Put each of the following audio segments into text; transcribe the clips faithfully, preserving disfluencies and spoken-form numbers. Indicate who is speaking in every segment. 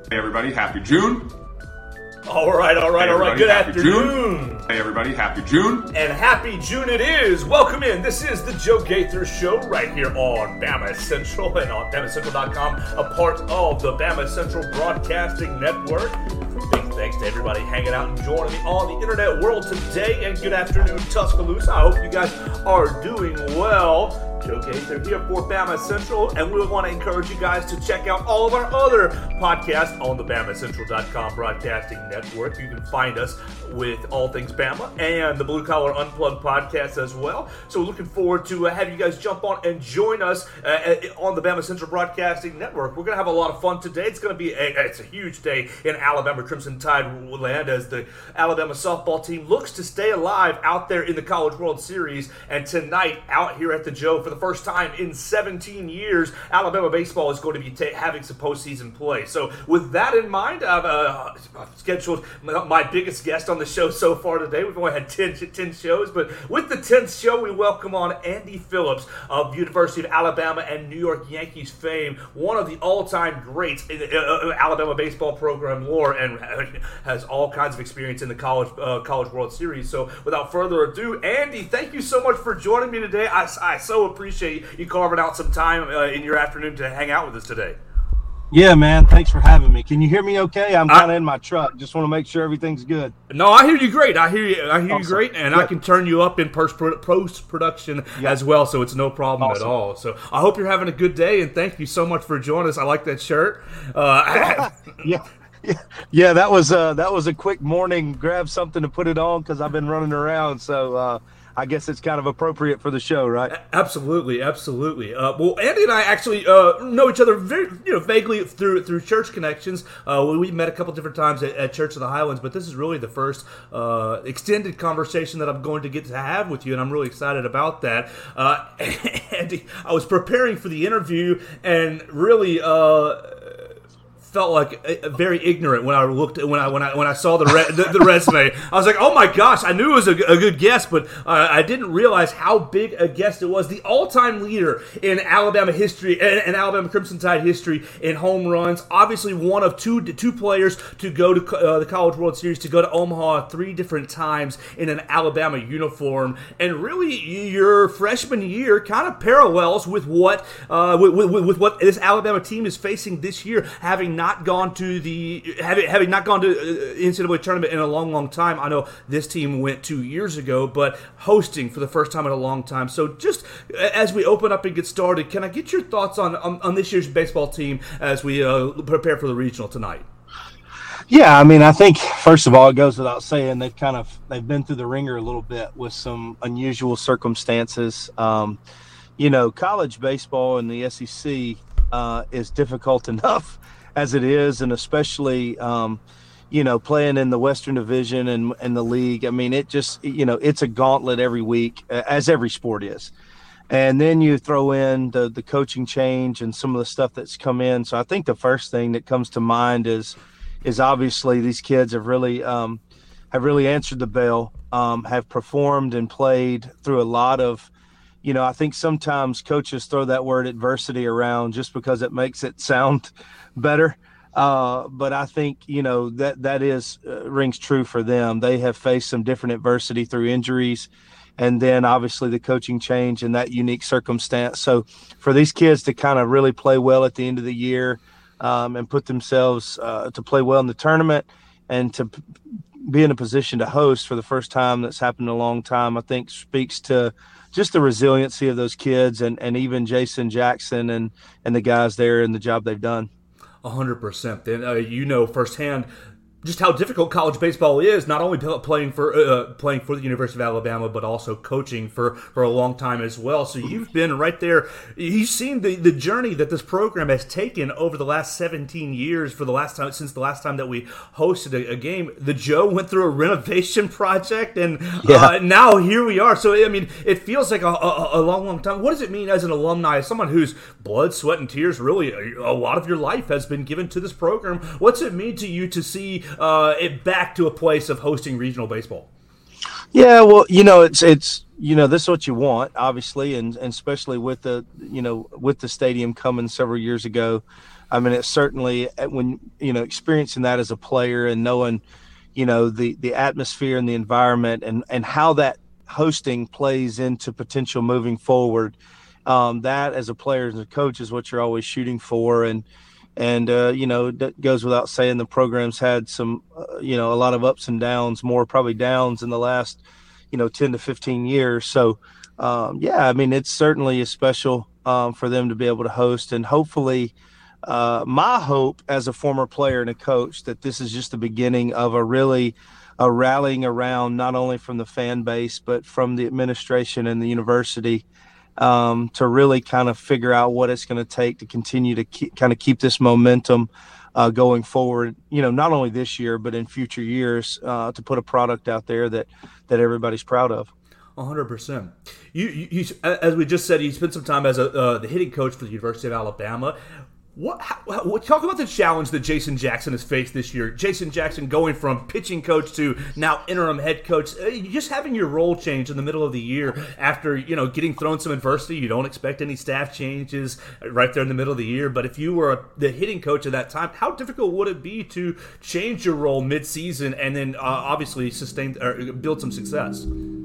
Speaker 1: Hey everybody, happy June.
Speaker 2: All right, all right,
Speaker 1: hey
Speaker 2: all right. Good afternoon.
Speaker 1: June. Hey everybody, happy June.
Speaker 2: And happy June it is. Welcome in. This is the Joe Gaither Show right here on Bama Central and on Bama Central dot com, a part of the Bama Central Broadcasting Network. Big thanks to everybody hanging out and joining me on the internet world today. And good afternoon, Tuscaloosa. I hope you guys are doing well. Joe Gaither here for Bama Central, and we want to encourage you guys to check out all of our other podcasts on the Bama Central dot com Broadcasting Network. You can find us with all things Bama and the Blue Collar Unplugged podcast as well. So we're looking forward to uh, having you guys jump on and join us uh, on the Bama Central Broadcasting Network. We're going to have a lot of fun today. It's going to be a, it's a huge day in Alabama Crimson Tide land as the Alabama softball team looks to stay alive out there in the College World Series. And tonight, out here at the Joe, for the first time in seventeen years, Alabama baseball is going to be ta- having some postseason play. So with that in mind, I've uh, scheduled my biggest guest on the show so far today. We've only had ten, ten shows, but with the tenth show, we welcome on Andy Phillips of University of Alabama and New York Yankees fame, one of the all-time greats in the uh, Alabama baseball program lore, and has all kinds of experience in the college uh, College World Series. So without further ado, Andy, thank you so much for joining me today. I, I so appreciate you carving out some time uh, in your afternoon to hang out with us today.
Speaker 3: Yeah, man. Thanks for having me. Can you hear me okay? I'm kind of in my truck. Just want to make sure everything's good.
Speaker 2: No, I hear you great. I hear you. I hear awesome. you great, and
Speaker 3: Good.
Speaker 2: I can turn you up in post production yep. as well, so it's no problem awesome. at all. So I hope you're having a good day, and thank you so much for joining us. I like that shirt. Uh,
Speaker 3: yeah. Yeah, yeah, that was uh, that was a quick morning. Grab something to put it on because I've been running around. So uh, I guess it's kind of appropriate for the show, right?
Speaker 2: Absolutely, absolutely. Uh, well, Andy and I actually uh, know each other very, you know, vaguely through through church connections. Uh, we, we met a couple different times at, at Church of the Highlands, but this is really the first uh, extended conversation that I'm going to get to have with you, and I'm really excited about that. Uh, Andy, I was preparing for the interview, and really. Uh, felt like uh, very ignorant when I looked when I when I when I saw the re- the, the resume. I was like, oh my gosh, I knew it was a, a good guest, but uh, I didn't realize how big a guest it was. The all-time leader in Alabama history and, and Alabama Crimson Tide history in home runs. Obviously, one of two two players to go to uh, the College World Series, to go to Omaha three different times in an Alabama uniform, and really your freshman year kind of parallels with what uh, with, with, with what this Alabama team is facing this year, having not gone to the having, having not gone to uh, N C double A tournament in a long, long time. I know this team went two years ago, but hosting for the first time in a long time. So just as we open up and get started, can I get your thoughts on on, on this year's baseball team as we uh, prepare for the regional tonight?
Speaker 3: Yeah, I mean, I think first of all, it goes without saying they've kind of they've been through the ringer a little bit with some unusual circumstances. Um, you know, college baseball in the S E C uh, is difficult enough as it is, and especially, um, you know, playing in the Western Division and, and the league. I mean, it just, you know, it's a gauntlet every week, as every sport is. And then you throw in the, the coaching change and some of the stuff that's come in. So I think the first thing that comes to mind is is obviously these kids have really um, have really answered the bell, um, have performed and played through a lot of, you know, I think sometimes coaches throw that word adversity around just because it makes it sound better. Uh, but I think, you know, that that is uh, rings true for them. They have faced some different adversity through injuries, and then obviously the coaching change and that unique circumstance. So for these kids to kind of really play well at the end of the year um, and put themselves uh, to play well in the tournament and to p- be in a position to host for the first time that's happened in a long time, I think speaks to just the resiliency of those kids and, and even Jason Jackson and, and the guys there and the job they've done.
Speaker 2: A hundred percent. Then uh, you know firsthand just how difficult college baseball is, not only playing for uh, playing for the University of Alabama, but also coaching for, for a long time as well. So you've been right there. You've seen the, the journey that this program has taken over the last seventeen years. For the last time since the last time that we hosted a, a game, the Joe went through a renovation project, and yeah. uh, now here we are. So I mean, it feels like a, a, a long, long time. What does it mean as an alumni, as someone whose blood, sweat, and tears, really a, a lot of your life has been given to this program? What's it mean to you to see Uh, it back to a place of hosting regional baseball?
Speaker 3: Yeah, well, you know, it's it's you know this is what you want, obviously, and, and especially with the you know with the stadium coming several years ago. I mean, it's certainly when you know experiencing that as a player and knowing you know the the atmosphere and the environment and and how that hosting plays into potential moving forward. Um, that as a player and a coach is what you're always shooting for, and and uh, you know that goes without saying. The program's had some uh, you know a lot of ups and downs, more probably downs in the last you know ten to fifteen years. So um, yeah, I mean it's certainly a special um, for them to be able to host, and hopefully. Uh, my hope as a former player and a coach that this is just the beginning of a really a rallying around not only from the fan base but from the administration and the university um, to really kind of figure out what it's going to take to continue to keep, kind of keep this momentum uh, going forward, you know, not only this year but in future years uh, to put a product out there that that everybody's proud of.
Speaker 2: one hundred percent. You, you, you, as we just said, you spent some time as a, uh, the hitting coach for the University of Alabama. What, how, what? Talk about the challenge that Jason Jackson has faced this year. Jason Jackson going from pitching coach to now interim head coach. Just having your role change in the middle of the year after you know getting thrown some adversity. You don't expect any staff changes right there in the middle of the year. But if you were the hitting coach at that time, how difficult would it be to change your role mid-season and then uh, obviously sustain or build some success?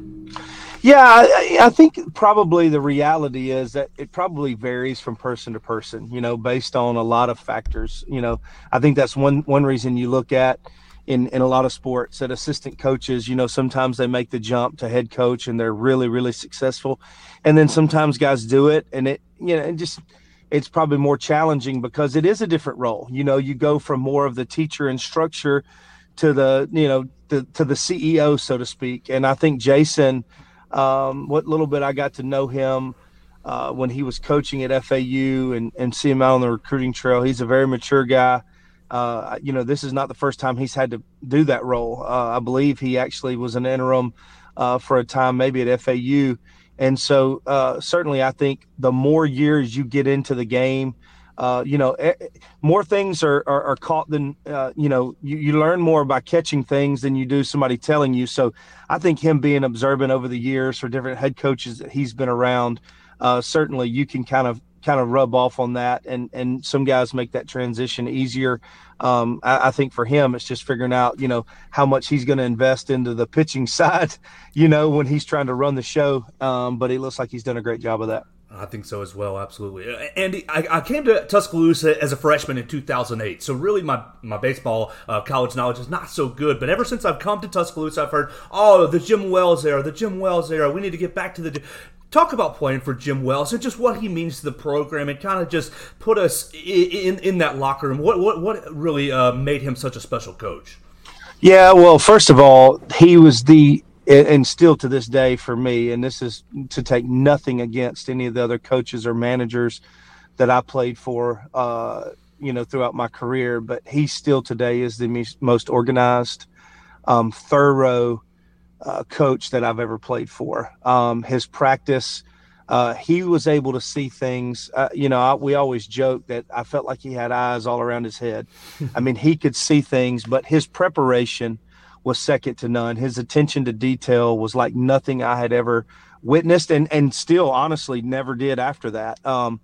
Speaker 3: Yeah, I, I think probably the reality is that it probably varies from person to person, you know, based on a lot of factors. You know, I think that's one one reason you look at in, in a lot of sports that assistant coaches, you know, sometimes they make the jump to head coach and they're really, really successful. And then sometimes guys do it and it, you know, it just it's probably more challenging because it is a different role. You know, you go from more of the teacher and structure to the, you know, the, to the C E O, so to speak. And I think Jason – Um, what little bit I got to know him uh, when he was coaching at F A U and, and see him out on the recruiting trail. He's a very mature guy. Uh, you know, this is not the first time he's had to do that role. Uh, I believe he actually was an interim uh, for a time, maybe at F A U. And so uh, certainly I think the more years you get into the game, Uh, you know, more things are, are, are caught than, uh, you know, you, you learn more by catching things than you do somebody telling you. So I think him being observant over the years for different head coaches that he's been around, uh, certainly you can kind of kind of rub off on that. And, and some guys make that transition easier. Um, I, I think for him, it's just figuring out, you know, how much he's going to invest into the pitching side, you know, when he's trying to run the show. Um, but it looks like he's done a great job of that.
Speaker 2: I think so as well, absolutely. Andy, I, I came to Tuscaloosa as a freshman in two thousand eight, so really my, my baseball uh, college knowledge is not so good, but ever since I've come to Tuscaloosa, I've heard, oh, the Jim Wells era, the Jim Wells era, we need to get back to the... Talk about playing for Jim Wells and just what he means to the program and kind of just put us in, in, in that locker room. What, what, what really uh, made him such a special coach?
Speaker 3: Yeah, well, first of all, he was the... and still to this day for me, and this is to take nothing against any of the other coaches or managers that I played for, uh, you know, throughout my career, but he still today is the most organized, um, thorough uh, coach that I've ever played for. Um, his practice, uh, he was able to see things, uh, you know, I, we always joke that I felt like he had eyes all around his head. I mean, he could see things, but his preparation was second to none. His attention to detail was like nothing I had ever witnessed, and and still honestly never did after that. Um,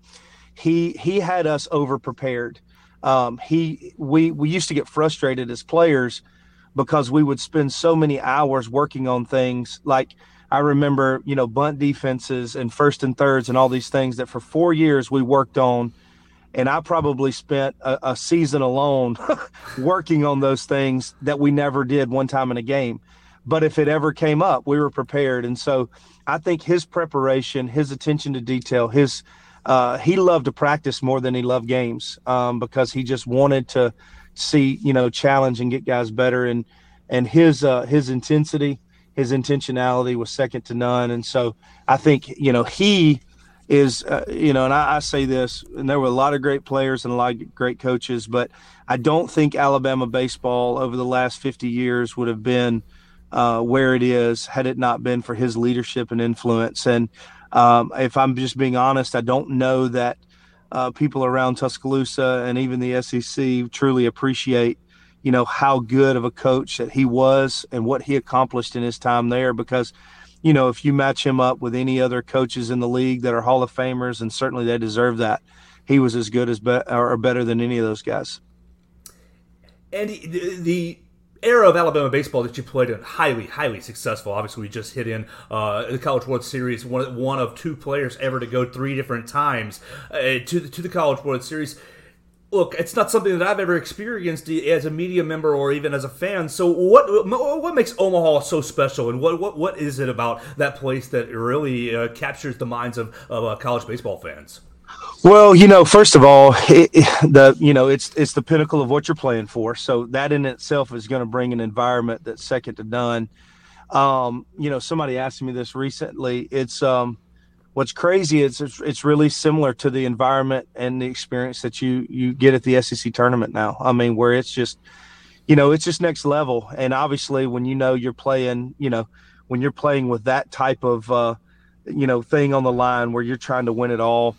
Speaker 3: he he had us over prepared. Um, he we we used to get frustrated as players because we would spend so many hours working on things. Like I remember, you know, bunt defenses and first and thirds and all these things that for four years we worked on. And I probably spent a, a season alone working on those things that we never did one time in a game. But if it ever came up, we were prepared. And so I think his preparation, his attention to detail, his uh, he loved to practice more than he loved games um, because he just wanted to see, you know, challenge and get guys better. And and his uh, his intensity, his intentionality was second to none. And so I think, you know, he is, uh, you know, and I, I say this, and there were a lot of great players and a lot of great coaches, but I don't think Alabama baseball over the last fifty years would have been uh, where it is had it not been for his leadership and influence. And um, if I'm just being honest, I don't know that uh, people around Tuscaloosa and even the S E C truly appreciate, you know, how good of a coach that he was and what he accomplished in his time there. Because, you know, if you match him up with any other coaches in the league that are Hall of Famers, and certainly they deserve that, he was as good as be- or better than any of those guys.
Speaker 2: And the, the era of Alabama baseball that you played in, highly, highly successful. Obviously, we just hit in uh, the College World Series, one, one of two players ever to go three different times uh, to, the, to the College World Series. Look, it's not something that I've ever experienced as a media member or even as a fan. So what what makes Omaha so special, and what what, what is it about that place that really uh, captures the minds of, of uh, college baseball fans?
Speaker 3: Well, you know, first of all, it, it, the you know it's it's the pinnacle of what you're playing for. So that in itself is going to bring an environment that's second to none. Um, you know, somebody asked me this recently. It's um, what's crazy is it's, it's really similar to the environment and the experience that you you get at the S E C tournament now. I mean, where it's just, you know, it's just next level. And obviously, when you know you're playing, you know, when you're playing with that type of uh, you know thing on the line where you're trying to win it all.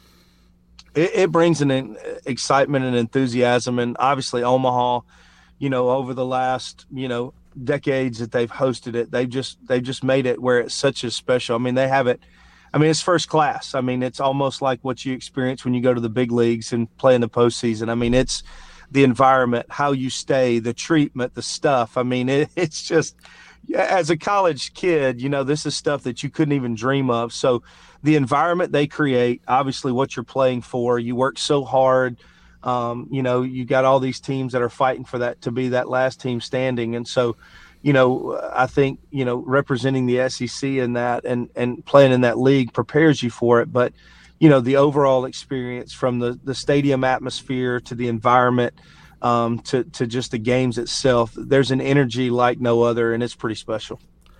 Speaker 3: It, it brings an excitement and enthusiasm, and obviously Omaha, you know, over the last, you know, decades that they've hosted it, they've just they've just made it where it's such a special. I mean, they have it. I mean, it's first class. I mean, it's almost like what you experience when you go to the big leagues and play in the postseason. I mean, it's the environment, how you stay, the treatment, the stuff. I mean, it, it's just, as a college kid, you know, this is stuff that you couldn't even dream of. So the environment they create, obviously what you're playing for, you work so hard. Um, you know, you got all these teams that are fighting for that to be that last team standing. And so, you know, I think, you know, representing the S E C in that and, and playing in that league prepares you for it. But, you know, the overall experience from the, the stadium atmosphere to the environment, um, to, to just the games itself, there's an energy like no other, and it's pretty special.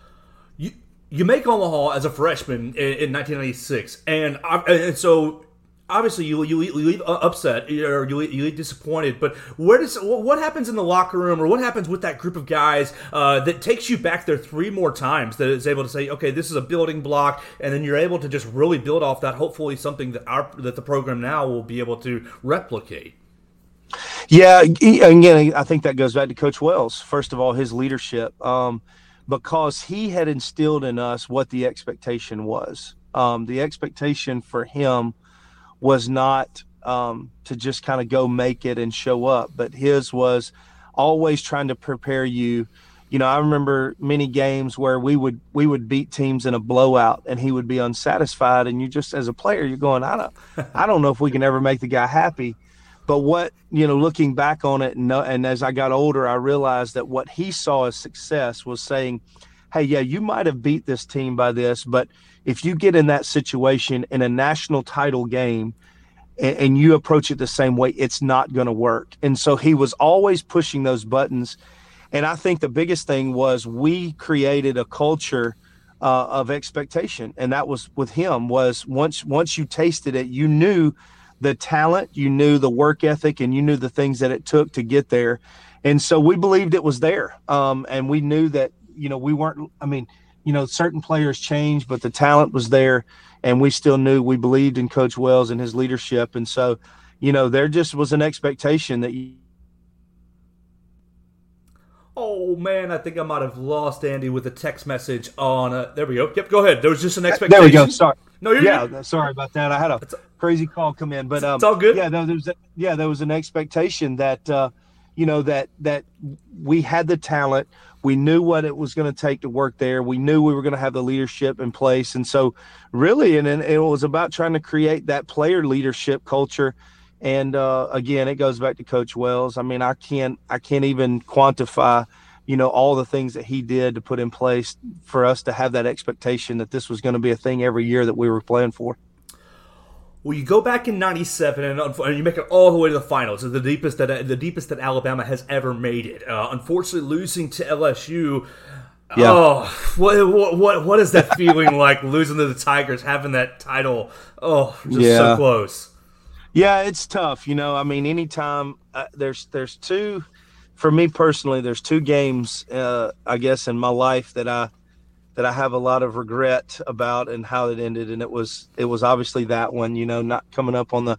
Speaker 2: You you make Omaha as a freshman in, in nineteen ninety-six, and, and so obviously you you, you leave upset or you, you leave disappointed. But where does what happens in the locker room, or what happens with that group of guys uh, that takes you back there three more times, that is able to say, okay, this is a building block, and then you're able to just really build off that. Hopefully, something that our that the program now will be able to replicate.
Speaker 3: Yeah, again, I think that goes back to Coach Wells. First of all, his leadership. Um, because he had instilled in us what the expectation was. Um, the expectation for him was not um, to just kind of go make it and show up, but his was always trying to prepare you. You know, I remember many games where we would we would beat teams in a blowout, and he would be unsatisfied, and you just, as a player, you're going, I don't, I don't know if we can ever make the guy happy. But what, you know, looking back on it, and, and as I got older, I realized that what he saw as success was saying, hey, yeah, you might have beat this team by this, but if you get in that situation in a national title game and, and you approach it the same way, it's not going to work. And so he was always pushing those buttons. And I think the biggest thing was we created a culture uh, of expectation. And that was with him, was once once you tasted it, you knew the talent, you knew the work ethic, and you knew the things that it took to get there. And so we believed it was there. Um, and we knew that, you know, we weren't, I mean, you know, certain players changed, but the talent was there, and we still knew, we believed in Coach Wells and his leadership. And so, you know, there just was an expectation that you.
Speaker 2: Oh, man, I think I might have lost Andy with a text message on, uh, there we go. Yep, go ahead. There was just an expectation.
Speaker 3: There we go. Sorry.
Speaker 2: No, you're
Speaker 3: yeah,
Speaker 2: good.
Speaker 3: Sorry about that. I had a crazy call come in, but um,
Speaker 2: it's all good.
Speaker 3: Yeah, there was a, yeah, there was an expectation that uh, you know that that we had the talent. We knew what it was going to take to work there. We knew we were going to have the leadership in place, and so really, and, and it was about trying to create that player leadership culture. And uh, again, it goes back to Coach Wells. I mean, I can't I can't even quantify, you know, all the things that he did to put in place for us to have that expectation that this was going to be a thing every year that we were playing for.
Speaker 2: Well, you go back in ninety-seven and, and you make it all the way to the finals. It's the deepest that the deepest that Alabama has ever made it. Uh, unfortunately, losing to L S U. Yeah. Oh, what what what is that feeling like, losing to the Tigers, having that title? Oh, just
Speaker 3: yeah.
Speaker 2: so close.
Speaker 3: Yeah, it's tough. You know, I mean, anytime uh, there's there's two. For me personally, there's two games, uh, I guess, in my life that I that I have a lot of regret about and how it ended. And it was it was obviously that one, you know, not coming up on the,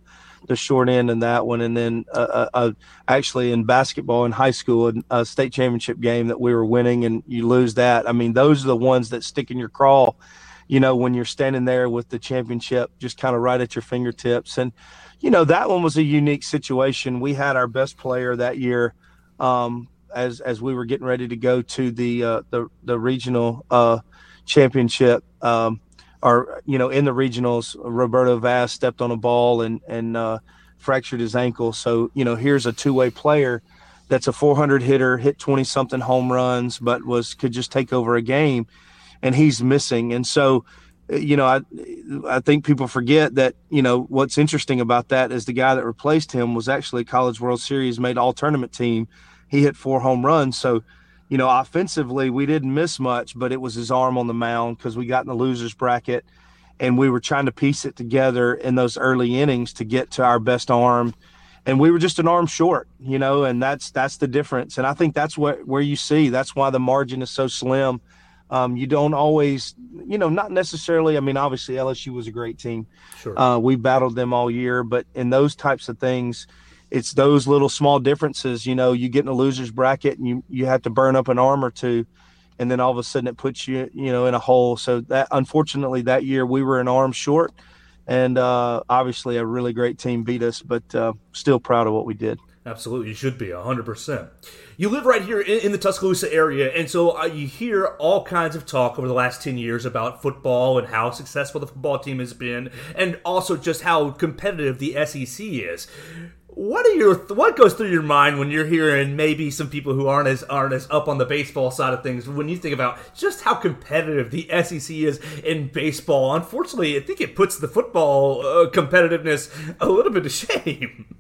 Speaker 3: the short end in that one. And then uh, uh, actually in basketball in high school, a state championship game that we were winning and you lose that. I mean, those are the ones that stick in your craw, you know, when you're standing there with the championship just kind of right at your fingertips. And, you know, that one was a unique situation. We had our best player that year um, as as we were getting ready to go to the uh, the, the regional uh, championship. Um, or, you know, in the regionals, Roberto Vaz stepped on a ball and, and uh, fractured his ankle. So, you know, here's a two-way player that's a four hundred hitter, hit twenty-something home runs, but was could just take over a game, and he's missing. And so, you know, I I think people forget that, you know, what's interesting about that is the guy that replaced him was actually a College World Series made all-tournament team. He hit four home runs. So, you know, offensively, we didn't miss much, but it was his arm on the mound because we got in the losers bracket, and we were trying to piece it together in those early innings to get to our best arm. And we were just an arm short, you know, and that's that's the difference. And I think that's what where you see that's why the margin is so slim. Um, you don't always, you know, not necessarily. I mean, obviously, L S U was a great team.
Speaker 2: Sure.
Speaker 3: Uh, we battled them all year. But in those types of things, it's those little small differences. You know, you get in a loser's bracket and you, you have to burn up an arm or two. And then all of a sudden it puts you, you know, in a hole. So that, unfortunately, that year we were an arm short. And uh, obviously a really great team beat us, but uh, still proud of what we did.
Speaker 2: Absolutely, you should be, one hundred percent. You live right here in, in the Tuscaloosa area, and so uh, you hear all kinds of talk over the last ten years about football and how successful the football team has been, and also just how competitive the S E C is. What are your what goes through your mind when you're hearing maybe some people who aren't as aren't as up on the baseball side of things when you think about just how competitive the S E C is in baseball? Unfortunately, I think it puts the football uh, competitiveness a little bit to shame.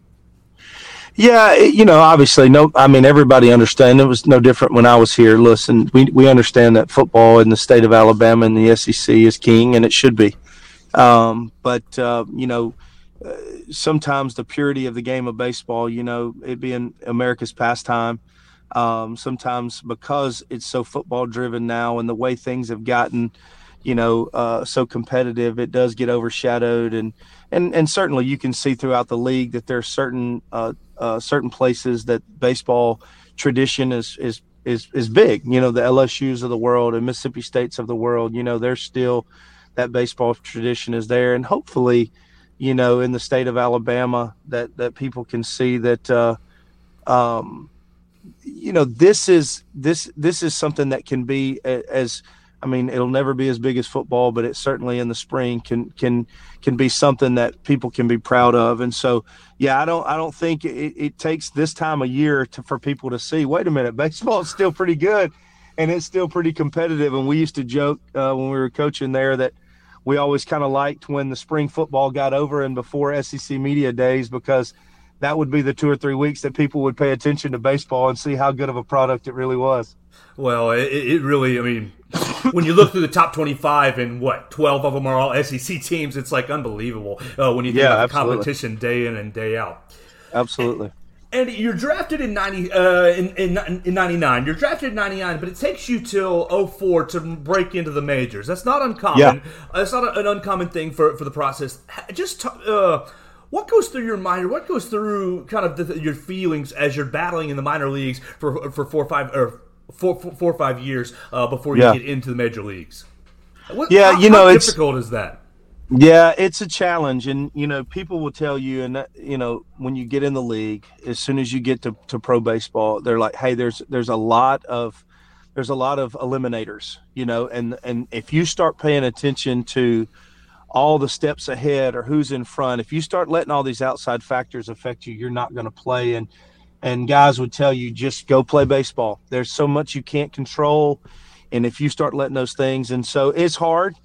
Speaker 3: Yeah, you know, obviously, no. I mean, everybody understands. It was no different when I was here. Listen, we we understand that football in the state of Alabama and the S E C is king, and it should be. Um, but uh, you know. Uh, sometimes the purity of the game of baseball, you know, it being America's pastime, um, sometimes because it's so football driven now and the way things have gotten, you know, uh, so competitive, it does get overshadowed. And, and, and certainly you can see throughout the league that there are certain, uh, uh, certain places that baseball tradition is, is, is, is big, you know, the L S U's of the world and Mississippi States of the world, you know, there's still that baseball tradition is there. And hopefully, you know, in the state of Alabama, that, that people can see that, uh, um, you know, this is this this is something that can be as, I mean, it'll never be as big as football, but it certainly in the spring can can can be something that people can be proud of. And so, yeah, I don't I don't think it, it takes this time of year to, for people to see, wait a minute, baseball is still pretty good and it's still pretty competitive. And we used to joke uh, when we were coaching there that we always kind of liked when the spring football got over and before S E C media days, because that would be the two or three weeks that people would pay attention to baseball and see how good of a product it really was.
Speaker 2: Well, it, it really, I mean, when you look through the top twenty-five and what, twelve of them are all S E C teams, it's like unbelievable uh, when you think
Speaker 3: yeah,
Speaker 2: about the
Speaker 3: absolutely.
Speaker 2: competition day in and day out.
Speaker 3: Absolutely.
Speaker 2: And you're drafted in ninety uh, in, in in ninety-nine. You're drafted in ninety-nine, but it takes you till oh four to break into the majors. That's not uncommon.
Speaker 3: Yeah.
Speaker 2: Uh, it's not a, an uncommon thing for, for the process. Just t- uh, what goes through your mind, or what goes through kind of the, your feelings as you're battling in the minor leagues for for four or five or four, four, four or five years uh, before you
Speaker 3: yeah.
Speaker 2: get into the major leagues? What,
Speaker 3: yeah,
Speaker 2: how,
Speaker 3: you know,
Speaker 2: how
Speaker 3: it's
Speaker 2: difficult is that?
Speaker 3: Yeah, it's a challenge. And, you know, people will tell you, and, that, you know, when you get in the league, as soon as you get to, to pro baseball, they're like, hey, there's there's a lot of there's a lot of eliminators, you know, and, and if you start paying attention to all the steps ahead or who's in front, if you start letting all these outside factors affect you, you're not going to play. And, and guys would tell you, just go play baseball. There's so much you can't control. And if you start letting those things, and so it's hard.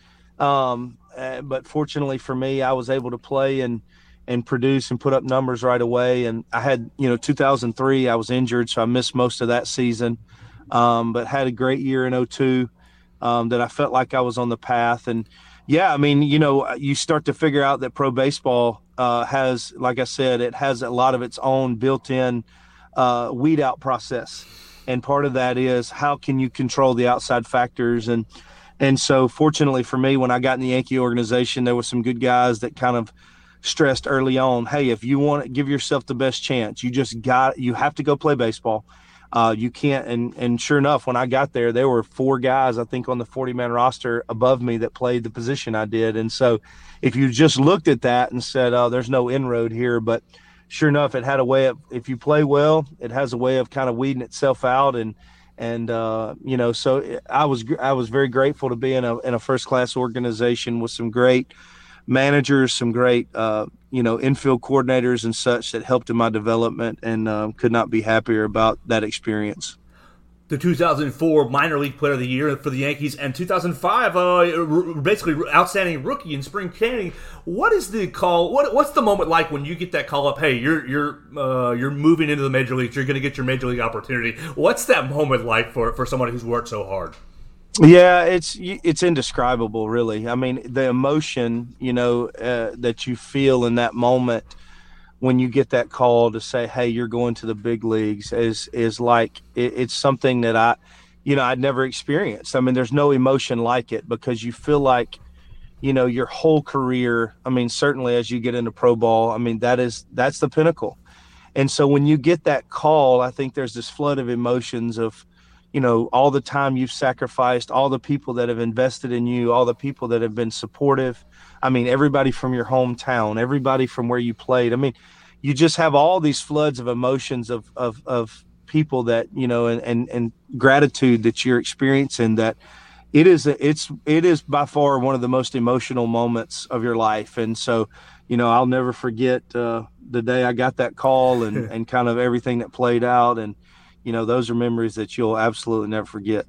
Speaker 3: Um, Uh, but fortunately for me, I was able to play and, and produce and put up numbers right away. And I had, you know, two thousand three, I was injured, so I missed most of that season, um, but had a great year in oh two um, that I felt like I was on the path. And, yeah, I mean, you know, you start to figure out that pro baseball uh, has, like I said, it has a lot of its own built-in uh, weed-out process. And part of that is how can you control the outside factors. And And so fortunately for me, when I got in the Yankee organization, there were some good guys that kind of stressed early on, hey, if you want to give yourself the best chance, you just got, you have to go play baseball. Uh, you can't. And, and sure enough, when I got there, there were four guys, I think, on the forty man roster above me that played the position I did. And so if you just looked at that and said, oh, there's no inroad here, but sure enough, it had a way of, if you play well, it has a way of kind of weeding itself out. And, and, uh, you know, so I was, I was very grateful to be in a, in a first class organization with some great managers, some great, uh, you know, infield coordinators and such that helped in my development, and uh, could not be happier about that experience.
Speaker 2: The two thousand four minor league player of the year for the Yankees, and two thousand five, uh, basically outstanding rookie in spring training. What is the call? What What's the moment like when you get that call up? Hey, you're you're uh, you're moving into the major leagues. You're going to get your major league opportunity. What's that moment like for for somebody who's worked so hard?
Speaker 3: Yeah, it's it's indescribable, really. I mean, the emotion, you know, uh, that you feel in that moment when you get that call to say, hey, you're going to the big leagues is is like, it, it's something that I, you know, I'd never experienced. I mean, there's no emotion like it, because you feel like, you know, your whole career, I mean, certainly as you get into pro ball, I mean, that is, that's the pinnacle. And so when you get that call, I think there's this flood of emotions of, you know, all the time you've sacrificed, all the people that have invested in you, all the people that have been supportive. I mean, everybody from your hometown, everybody from where you played. I mean, you just have all these floods of emotions of, of, of people that, you know, and, and, and gratitude that you're experiencing, that it is, a, it's, it is by far one of the most emotional moments of your life. And so, you know, I'll never forget uh, the day I got that call and, and kind of everything that played out. And, you know, those are memories that you'll absolutely never forget.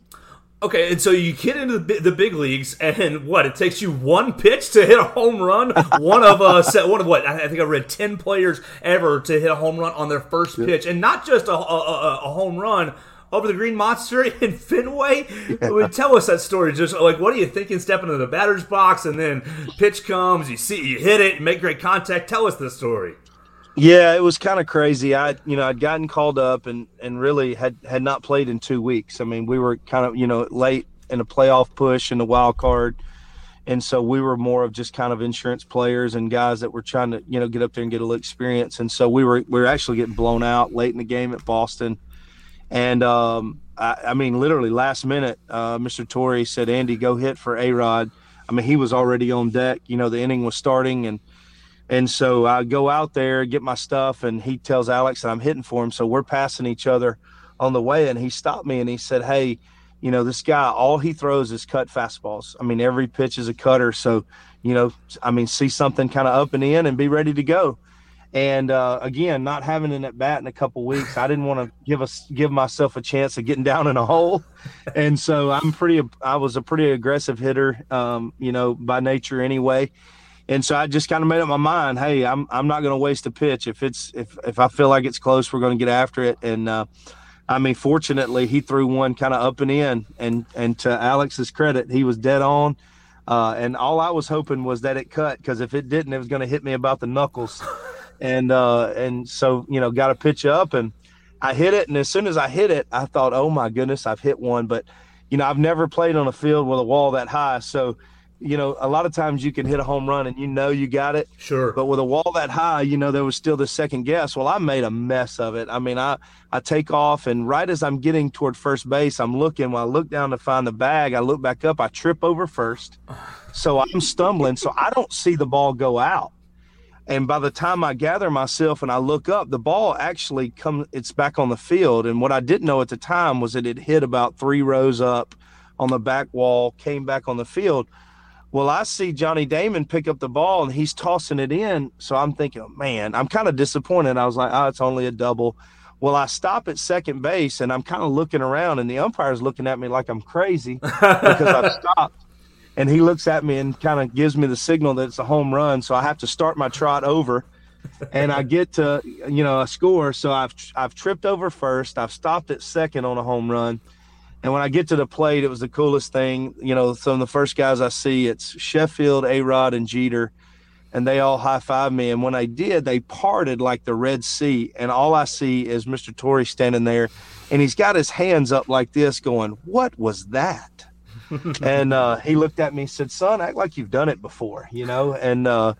Speaker 2: Okay, and so you get into the, the big leagues, and what? It takes you one pitch to hit a home run. One of uh, one of what? I think I read ten players ever to hit a home run on their first yep. pitch, and not just a, a, a home run over the Green Monster in Fenway. Yeah. I mean, tell us that story. Just like, what are you thinking? Stepping into the batter's box, and then pitch comes, you see, you hit it, make great contact. Tell us this story.
Speaker 3: Yeah, it was kind of crazy. I, you know, I'd gotten called up and, and really had, had not played in two weeks. I mean, we were kind of, you know, late in a playoff push in the wild card. And so we were more of just kind of insurance players and guys that were trying to, you know, get up there and get a little experience. And so we were, we were actually getting blown out late in the game at Boston. And, um, I, I mean, literally last minute, uh, Mister Torrey said, Andy, go hit for A-Rod. I mean, he was already on deck, you know, the inning was starting, and, And so I go out there, get my stuff, and he tells Alex that I'm hitting for him. So we're passing each other on the way, and he stopped me and he said, hey, you know, this guy, all he throws is cut fastballs. I mean, every pitch is a cutter. So, you know, I mean, see something kind of up and in and be ready to go. And uh, again, not having an at bat in a couple of weeks, I didn't want to give us give myself a chance of getting down in a hole. And so I'm pretty, I was a pretty aggressive hitter, um, you know, by nature anyway. And so I just kind of made up my mind, hey, I'm I'm not going to waste a pitch. If it's if if I feel like it's close, we're going to get after it. And uh, I mean, fortunately, he threw one kind of up and in, and and to Alex's credit, he was dead on. Uh, and all I was hoping was that it cut, because if it didn't, it was going to hit me about the knuckles. and uh, and so, you know, got a pitch up and I hit it. And as soon as I hit it, I thought, oh my goodness, I've hit one. But you know, I've never played on a field with a wall that high, so. You know, a lot of times you can hit a home run and you know you got it.
Speaker 2: Sure.
Speaker 3: But with a wall that high, you know, there was still the second guess. Well, I made a mess of it. I mean, I, I take off, and right as I'm getting toward first base, I'm looking. When I look down to find the bag, I look back up, I trip over first. So I'm stumbling. So I don't see the ball go out. And by the time I gather myself and I look up, the ball actually comes, it's back on the field. And what I didn't know at the time was that it hit about three rows up on the back wall, came back on the field. Well, I see Johnny Damon pick up the ball and he's tossing it in. So I'm thinking, oh, man, I'm kind of disappointed. I was like, oh, it's only a double. Well, I stop at second base and I'm kind of looking around, and the umpire's looking at me like I'm crazy because I've stopped. And he looks at me and kind of gives me the signal that it's a home run. So I have to start my trot over, and I get to, you know, a score. So I've, I've tripped over first. I've stopped at second on a home run. And when I get to the plate, it was the coolest thing. You know, some of the first guys I see, it's Sheffield, A-Rod, and Jeter, and they all high-fived me. And when I did, they parted like the Red Sea, and all I see is Mister Torrey standing there, and he's got his hands up like this going, what was that? and uh, he looked at me and said, son, act like you've done it before, you know. And uh,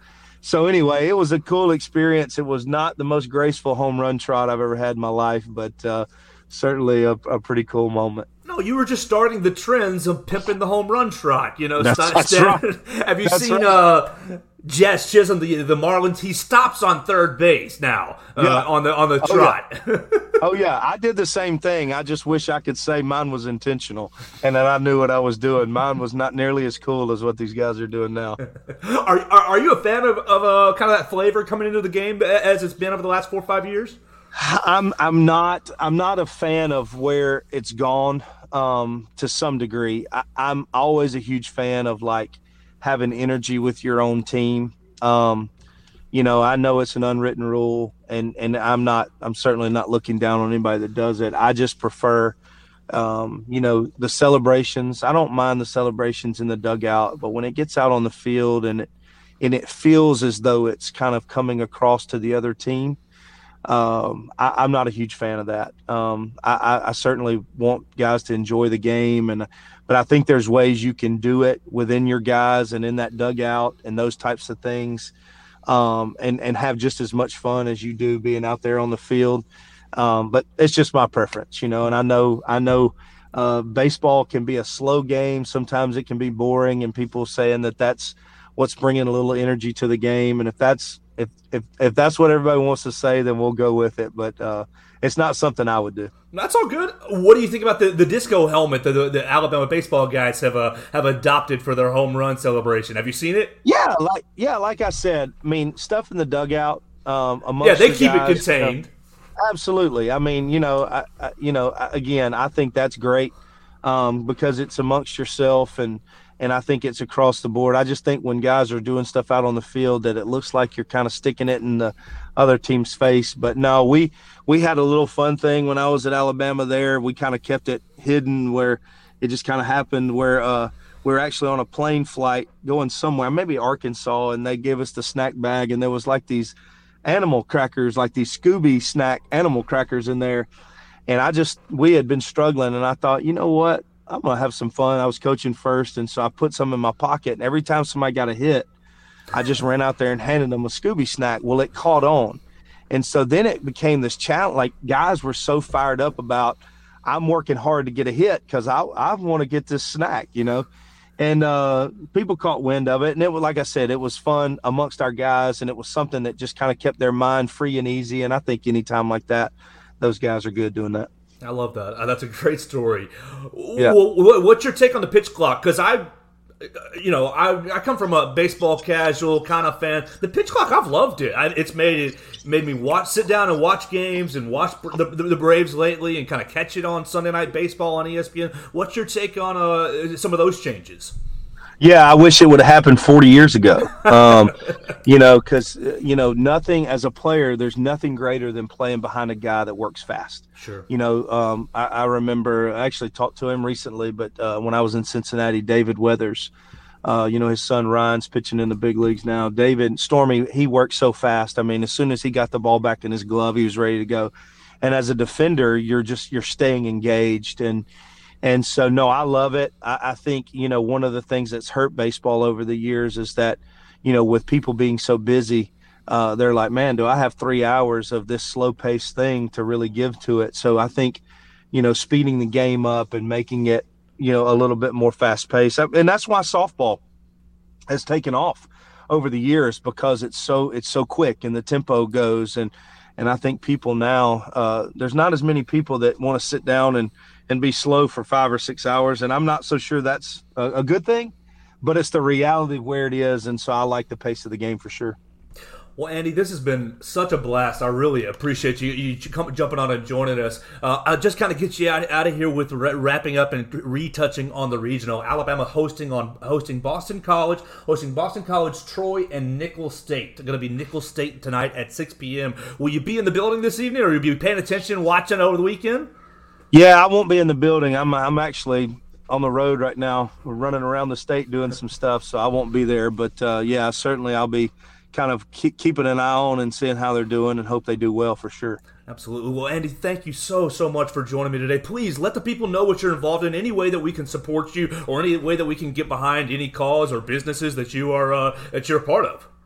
Speaker 3: so anyway, it was a cool experience. It was not the most graceful home run trot I've ever had in my life, but uh, certainly a, a pretty cool moment.
Speaker 2: No, you were just starting the trends of pimping the home run trot. You know,
Speaker 3: that's,
Speaker 2: st-
Speaker 3: that's
Speaker 2: st-
Speaker 3: right.
Speaker 2: Have you
Speaker 3: that's
Speaker 2: seen
Speaker 3: right.
Speaker 2: uh, Jess Chisholm, the the Marlins? He stops on third base now uh,
Speaker 3: yeah.
Speaker 2: on the on the
Speaker 3: oh,
Speaker 2: trot.
Speaker 3: Yeah. oh yeah, I did the same thing. I just wish I could say mine was intentional, and that I knew what I was doing. Mine was not nearly as cool as what these guys are doing now.
Speaker 2: are, are are you a fan of of uh, kind of that flavor coming into the game as it's been over the last four or five years?
Speaker 3: I'm I'm not I'm not a fan of where it's gone. Um, to some degree, I, I'm always a huge fan of like having energy with your own team. Um, you know, I know it's an unwritten rule, and, and I'm not, I'm certainly not looking down on anybody that does it. I just prefer, um, you know, the celebrations. I don't mind the celebrations in the dugout, but when it gets out on the field and it, and it feels as though it's kind of coming across to the other team, Um, I, I'm not a huge fan of that. Um, I, I certainly want guys to enjoy the game, and but I think there's ways you can do it within your guys and in that dugout and those types of things, um, and and have just as much fun as you do being out there on the field. Um, but it's just my preference, you know. And I know I know uh, baseball can be a slow game. Sometimes it can be boring, and people saying that that's what's bringing a little energy to the game. And if that's If, if if that's what everybody wants to say, then we'll go with it. But uh, it's not something I would do.
Speaker 2: That's all good. What do you think about the, the disco helmet that the, the Alabama baseball guys have uh, have adopted for their home run celebration? Have you seen it?
Speaker 3: Yeah, like yeah, like I said, I mean, stuff in the dugout. Um, amongst
Speaker 2: yeah, they
Speaker 3: the
Speaker 2: keep
Speaker 3: guys,
Speaker 2: it contained.
Speaker 3: Uh, absolutely. I mean, you know, I, I, you know, I, again, I think that's great um, because it's amongst yourself and. And I think it's across the board. I just think when guys are doing stuff out on the field that it looks like you're kind of sticking it in the other team's face. But no, we we had a little fun thing when I was at Alabama there. We kind of kept it hidden where it just kind of happened where uh, we were actually on a plane flight going somewhere, maybe Arkansas, and they gave us the snack bag. And there was like these animal crackers, like these Scooby snack animal crackers in there. And I just – we had been struggling, and I thought, you know what? I'm going to have some fun. I was coaching first, and so I put some in my pocket. And every time somebody got a hit, I just ran out there and handed them a Scooby snack. Well, it caught on. And so then it became this challenge. Like, guys were so fired up about, I'm working hard to get a hit because I, I want to get this snack, you know. And uh, people caught wind of it. And it was, like I said, it was fun amongst our guys, and it was something that just kind of kept their mind free and easy. And I think any time like that, those guys are good doing that.
Speaker 2: I love that. Uh, that's a great story.
Speaker 3: Yeah.
Speaker 2: W- what's your take on the pitch clock? Because I, you know, I I come from a baseball casual kind of fan. The pitch clock, I've loved it. I, it's made it made me watch, sit down and watch games and watch the, the, the Braves lately and kind of catch it on Sunday Night Baseball on E S P N. What's your take on uh, some of those changes?
Speaker 3: Yeah, I wish it would have happened forty years ago. Um, you know, because, you know, nothing as a player, there's nothing greater than playing behind a guy that works fast.
Speaker 2: Sure.
Speaker 3: You know, um, I, I remember, I actually talked to him recently, but uh, when I was in Cincinnati, David Weathers, uh, you know, his son Ryan's pitching in the big leagues now. David, Stormy, he worked so fast. I mean, as soon as he got the ball back in his glove, he was ready to go. And as a defender, you're just, you're staying engaged. And, And so, no, I love it. I, I think, you know, one of the things that's hurt baseball over the years is that, you know, with people being so busy, uh, they're like, man, do I have three hours of this slow-paced thing to really give to it? So I think, you know, speeding the game up and making it, you know, a little bit more fast-paced. And that's why softball has taken off over the years, because it's so it's so quick and the tempo goes. And, and I think people now, uh, there's not as many people that want to sit down and, and be slow for five or six hours. And I'm not so sure that's a, a good thing, but it's the reality of where it is. And so I like the pace of the game for sure.
Speaker 2: Well, Andy, this has been such a blast. I really appreciate you, you come, jumping on and joining us. Uh, I'll just kind of get you out, out of here with re- wrapping up and retouching on the regional. Alabama hosting on hosting Boston College, hosting Boston College, Troy, and Nicholls State. They're going to be Nicholls State tonight at six p.m. Will you be in the building this evening, or will you be paying attention, watching over the weekend?
Speaker 3: Yeah, I won't be in the building. I'm I'm actually on the road right now. We're running around the state doing some stuff, so I won't be there. But, uh, yeah, certainly I'll be kind of keep, keeping an eye on and seeing how they're doing, and hope they do well for sure.
Speaker 2: Absolutely. Well, Andy, thank you so, so much for joining me today. Please let the people know what you're involved in, any way that we can support you, or any way that we can get behind any cause or businesses that you are uh, that you're a part of.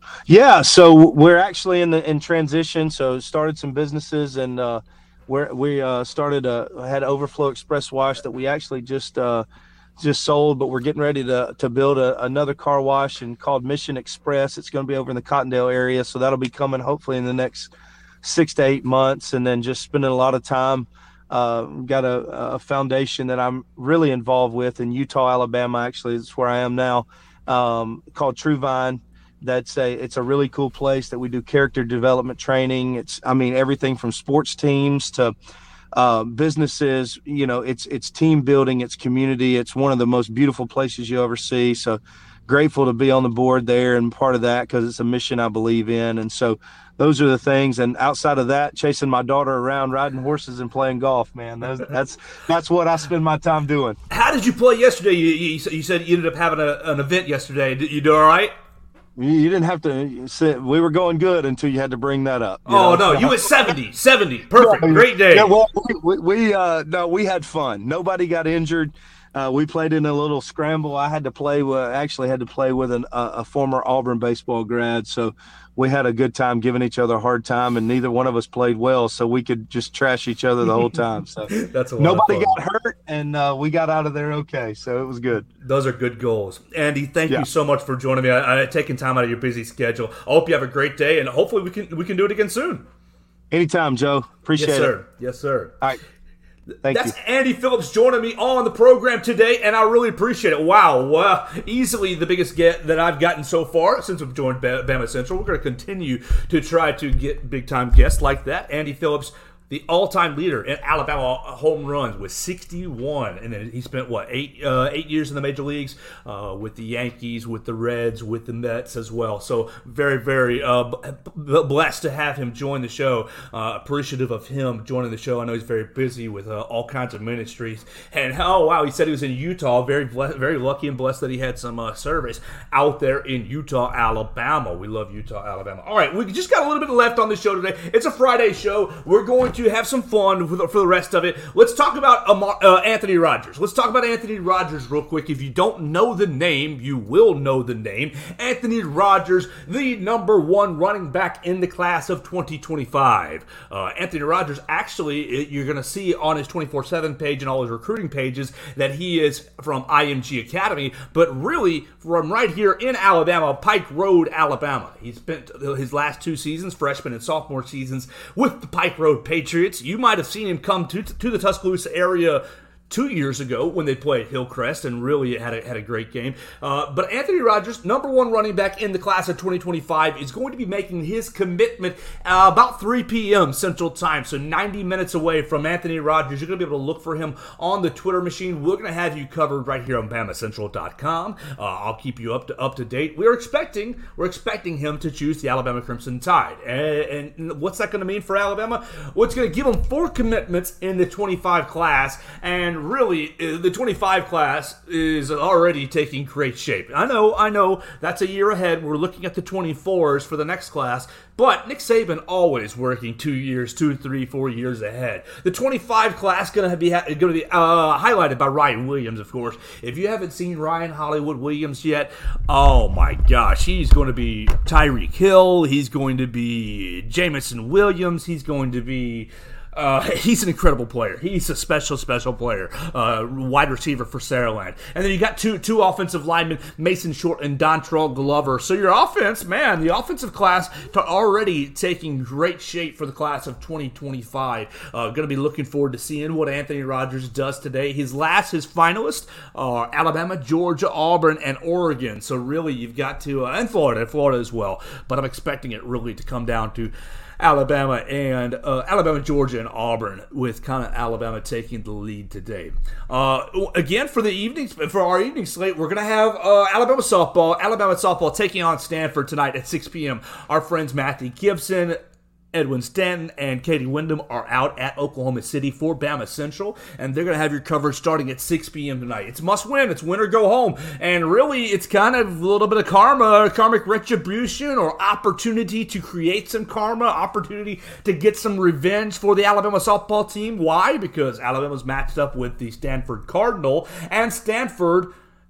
Speaker 3: Yeah, so we're actually in the in transition. So started some businesses, and uh, we're, we uh, started a had Overflow Express Wash that we actually just uh, just sold, but we're getting ready to to build a, another car wash and called Mission Express. It's going to be over in the Cottondale area, so that'll be coming hopefully in the next six to eight months, and then just spending a lot of time. Uh, got a, a foundation that I'm really involved with in Utah, Alabama. Actually, it's where I am now, um, called True Vine. That's a it's a really cool place that we do character development training. It's I mean everything from sports teams to uh, businesses. You know, it's it's team building, it's community. It's one of the most beautiful places you ever see. So grateful to be on the board there and part of that because it's a mission I believe in. And so those are the things. And outside of that, chasing my daughter around, riding horses, and playing golf, man. That's that's, that's what I spend my time doing. How
Speaker 2: did you play yesterday? You, you, you said you ended up having a, an event yesterday. Did you do all right?
Speaker 3: You didn't have to say we were going good until you had to bring that up.
Speaker 2: Oh, know? no, you went seventy, seventy. Perfect. Yeah, great day.
Speaker 3: Yeah, well, we, we, uh, no, we had fun. Nobody got injured. Uh, we played in a little scramble. I had to play with, actually had to play with an, a, a former Auburn baseball grad. So we had a good time giving each other a hard time, and neither one of us played well, so we could just trash each other the whole time. So
Speaker 2: that's a lot
Speaker 3: nobody
Speaker 2: of fun.
Speaker 3: got hurt, and uh, we got out of there okay. So it was good.
Speaker 2: Those are good goals. Andy, thank
Speaker 3: yeah.
Speaker 2: you so much for joining me. I, I taking time out of your busy schedule. I hope you have a great day, and hopefully we can we can do it again soon.
Speaker 3: Anytime, Joe. Appreciate
Speaker 2: yes,
Speaker 3: it.
Speaker 2: Yes, sir. Yes, sir.
Speaker 3: All right. Thank
Speaker 2: That's
Speaker 3: you.
Speaker 2: Andy Phillips joining me on the program today, and I really appreciate it. Wow, wow. Easily the biggest get that I've gotten so far since I've joined Bama Central. We're going to continue to try to get big-time guests like that. Andy Phillips, the all-time leader in Alabama home runs with sixty-one, and then he spent what eight uh, eight years in the major leagues uh, with the Yankees, with the Reds, with the Mets as well. So very, very uh, b- blessed to have him join the show. Uh, appreciative of him joining the show. I know he's very busy with uh, all kinds of ministries. And oh wow, he said he was in Utah. Very, blessed, very lucky and blessed that he had some uh, service out there in Utah, Alabama. We love Utah, Alabama. All right, we just got a little bit left on the show today. It's a Friday show. We're going to to have some fun for the, for the rest of it. Let's talk about Amar, uh, Anthony Rogers. Let's talk about Anthony Rogers real quick. If you don't know the name, you will know the name. Anthony Rogers, the number one running back in the class of twenty twenty-five. Uh, Anthony Rogers, actually, you're going to see on his twenty-four seven page and all his recruiting pages that he is from I M G Academy, but really from right here in Alabama, Pike Road, Alabama. He spent his last two seasons, freshman and sophomore seasons, with the Pike Road Patriots. You might have seen him come to, to the Tuscaloosa area two years ago when they played Hillcrest and really had a, had a great game. Uh, but Anthony Rogers, number one running back in the class of twenty twenty-five, is going to be making his commitment uh, about three p.m. Central Time, so ninety minutes away from Anthony Rogers. You're going to be able to look for him on the Twitter machine. We're going to have you covered right here on Bama Central dot com. Uh, I'll keep you up to up to date. We're expecting we're expecting him to choose the Alabama Crimson Tide. And, and what's that going to mean for Alabama? Well, it's going to give him four commitments in the twenty-five class, and really, the twenty-five class is already taking great shape. I know, I know, that's a year ahead. We're looking at the twenty-fours for the next class, but Nick Saban always working two years, two, three, four years ahead. The twenty-five class going to be going to be uh, highlighted by Ryan Williams, of course. If you haven't seen Ryan Hollywood Williams yet, oh my gosh, he's going to be Tyreek Hill. He's going to be Jameson Williams. He's going to be. Uh, he's an incredible player. He's a special, special player. Uh, wide receiver for Saraland. And then you got two two offensive linemen, Mason Short and Dontrell Glover. So your offense, man, the offensive class already taking great shape for the class of twenty twenty-five. Uh, going to be looking forward to seeing what Anthony Rogers does today. His last, his finalists are Alabama, Georgia, Auburn, and Oregon. So really, you've got to, uh, and Florida, and Florida as well. But I'm expecting it really to come down to Alabama and uh, Alabama, Georgia, and Auburn, with kind of Alabama taking the lead today. Uh, again, for the evenings, for our evening slate, we're going to have uh, Alabama softball. Alabama softball taking on Stanford tonight at six p.m. Our friends Matthew Gibson, Edwin Stanton, and Katie Wyndham are out at Oklahoma City for Bama Central, and they're going to have your coverage starting at six p.m. tonight. It's must win. It's win or go home. And really, it's kind of a little bit of karma, karmic retribution, or opportunity to create some karma, opportunity to get some revenge for the Alabama softball team. Why? Because Alabama's matched up with the Stanford Cardinal, and Stanford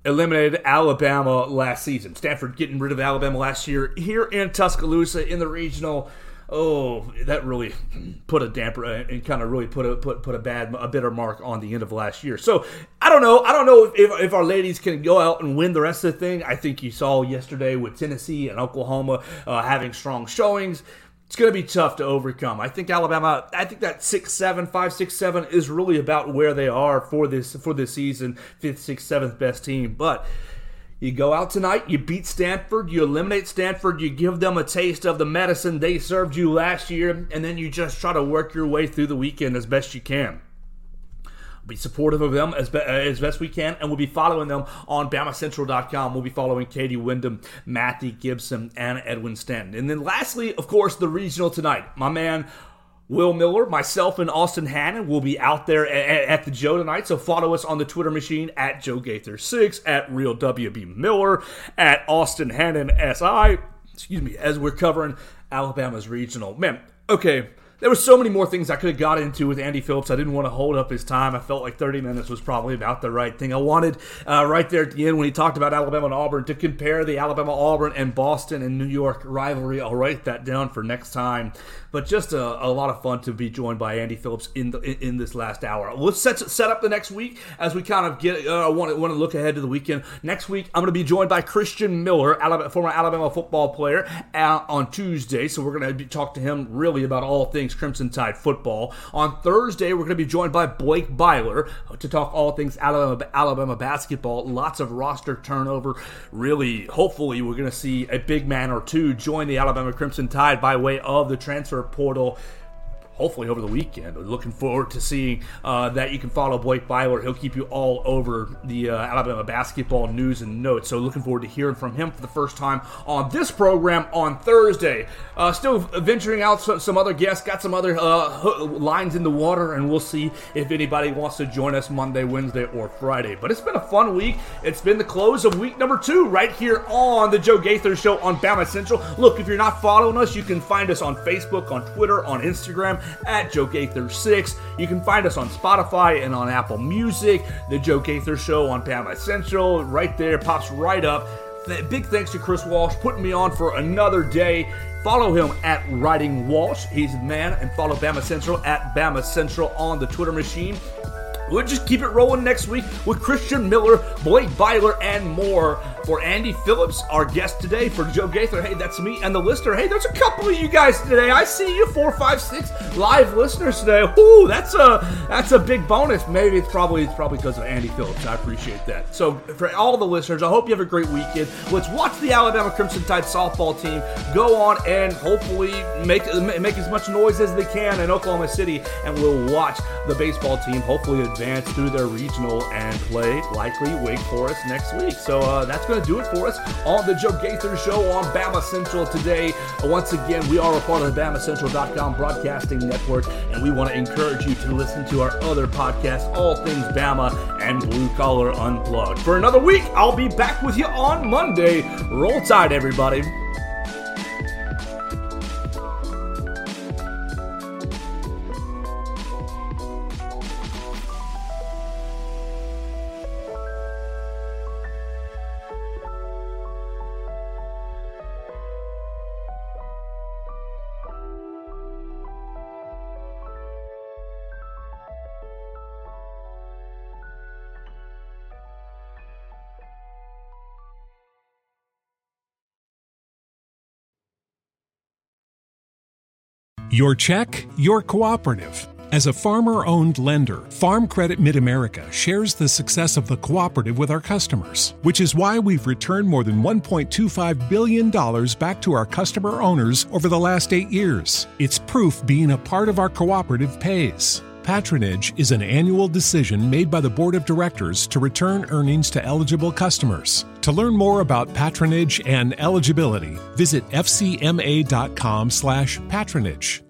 Speaker 2: eliminated Alabama last season. Stanford getting rid of Alabama last year here in Tuscaloosa in the regional. Oh, that really put a damper and kind of really put a put put a bad a bitter mark on the end of last year. So I don't know. I don't know if, if, if our ladies can go out and win the rest of the thing. I think you saw yesterday with Tennessee and Oklahoma uh, having strong showings. It's going to be tough to overcome. I think Alabama, I think that six seven, five six seven is really about where they are for this for this season, fifth, sixth, seventh best team. But you go out tonight, you beat Stanford, you eliminate Stanford, you give them a taste of the medicine they served you last year, and then you just try to work your way through the weekend as best you can. Be supportive of them as, be- as best we can, and we'll be following them on Bama Central dot com. We'll be following Katie Wyndham, Matthew Gibson, and Edwin Stanton. And then lastly, of course, the regional tonight. My man Will Miller, myself, and Austin Hannon will be out there at, at the Joe tonight, so follow us on the Twitter machine at Joe Gaither six, at Real W B Miller, at Austin Hannon S I, excuse me, as we're covering Alabama's regional. Man, okay, there were so many more things I could have got into with Andy Phillips. I didn't want to hold up his time. I felt like thirty minutes was probably about the right thing. I wanted, uh, right there at the end when he talked about Alabama and Auburn, to compare the Alabama-Auburn and Boston and New York rivalry. I'll write that down for next time. But just a, a lot of fun to be joined by Andy Phillips in the, in, in this last hour. Let's set, set up the next week as we kind of get. I uh, want, want to look ahead to the weekend. Next week, I'm going to be joined by Christian Miller, Alabama, former Alabama football player, uh, on Tuesday. So we're going to talk to him really about all things Crimson Tide football. On Thursday, we're going to be joined by Blake Byler to talk all things Alabama, Alabama basketball. Lots of roster turnover. Really, hopefully, we're going to see a big man or two join the Alabama Crimson Tide by way of the transfer portal, hopefully over the weekend. We're looking forward to seeing uh, that. You can follow Blake Byler. He'll keep you all over the uh, Alabama basketball news and notes. So looking forward to hearing from him for the first time on this program on Thursday. Uh, still venturing out some, some other guests. Got some other uh, lines in the water, and we'll see if anybody wants to join us Monday, Wednesday, or Friday. But it's been a fun week. It's been the close of week number two right here on the Joe Gaither Show on Bama Central. Look, if you're not following us, you can find us on Facebook, on Twitter, on Instagram, at Joe Gaither six. You can find us on Spotify and on Apple Music. The Joe Gaither Show on Bama Central, right there, pops right up. Big thanks to Chris Walsh putting me on for another day. Follow him at Writing Walsh. He's the man. And follow Bama Central at Bama Central on the Twitter machine. We'll just keep it rolling next week with Christian Miller, Blake Byler, and more. For Andy Phillips, our guest today, for Joe Gaither, hey, that's me, and the listener, hey, there's a couple of you guys today. I see you, four, five, six live listeners today. Whoo, that's a that's a big bonus. Maybe it's probably it's probably because of Andy Phillips. I appreciate that. So for all the listeners, I hope you have a great weekend. Let's watch the Alabama Crimson Tide softball team go on and hopefully make make as much noise as they can in Oklahoma City, and we'll watch the baseball team hopefully advance through their regional and play likely Wake Forest next week. So uh, that's going to do it for us on the Joe Gaither Show on Bama Central today. Once again, we are a part of the Bama Central dot com broadcasting network, and we want to encourage you to listen to our other podcasts, All Things Bama and Blue Collar Unplugged. For another week, I'll be back with you on Monday. Roll Tide, everybody.
Speaker 4: Your check, your cooperative. As a farmer-owned lender, Farm Credit Mid-America shares the success of the cooperative with our customers, which is why we've returned more than one point two five billion dollars back to our customer owners over the last eight years. It's proof being a part of our cooperative pays. Patronage is an annual decision made by the Board of Directors to return earnings to eligible customers. To learn more about patronage and eligibility, visit f c m a dot com slash patronage.